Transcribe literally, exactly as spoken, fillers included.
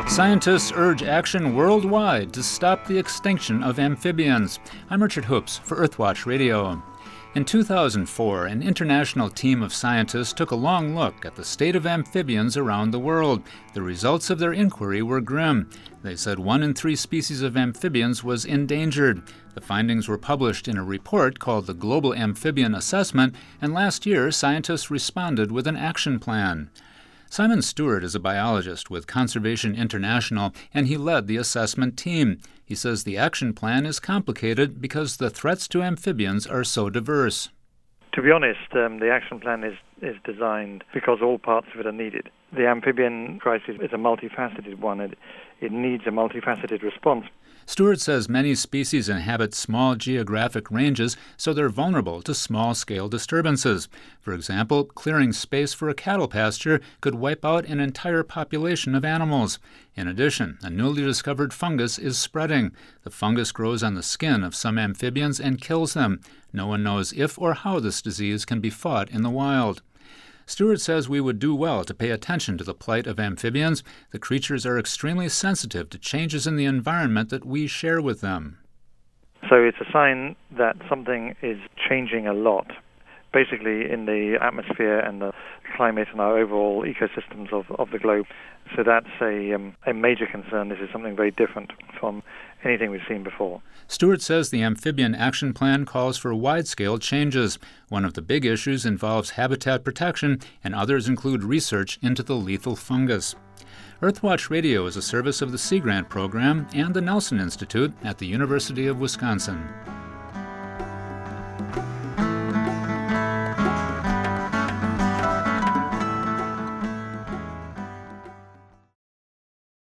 Scientists urge action worldwide to stop the extinction of amphibians. I'm Richard Hoops for Earthwatch Radio. In two thousand four, an international team of scientists took a long look at the state of amphibians around the world. The results of their inquiry were grim. They said one in three species of amphibians was endangered. The findings were published in a report called the Global Amphibian Assessment, and last year scientists responded with an action plan. Simon Stewart is a biologist with Conservation International, and he led the assessment team. He says the action plan is complicated because the threats to amphibians are so diverse. To be honest, um, the action plan is, is designed because all parts of it are needed. The amphibian crisis is a multifaceted one. It, it needs a multifaceted response. Stewart says many species inhabit small geographic ranges, so they're vulnerable to small-scale disturbances. For example, clearing space for a cattle pasture could wipe out an entire population of animals. In addition, a newly discovered fungus is spreading. The fungus grows on the skin of some amphibians and kills them. No one knows if or how this disease can be fought in the wild. Stewart says we would do well to pay attention to the plight of amphibians. The creatures are extremely sensitive to changes in the environment that we share with them. So it's a sign that something is changing a lot, basically in the atmosphere and the climate and our overall ecosystems of, of the globe. So that's a, um, a major concern. This is something very different from anything we've seen before. Stewart says the Amphibian Action Plan calls for wide-scale changes. One of the big issues involves habitat protection, and others include research into the lethal fungus. Earthwatch Radio is a service of the Sea Grant Program and the Nelson Institute at the University of Wisconsin.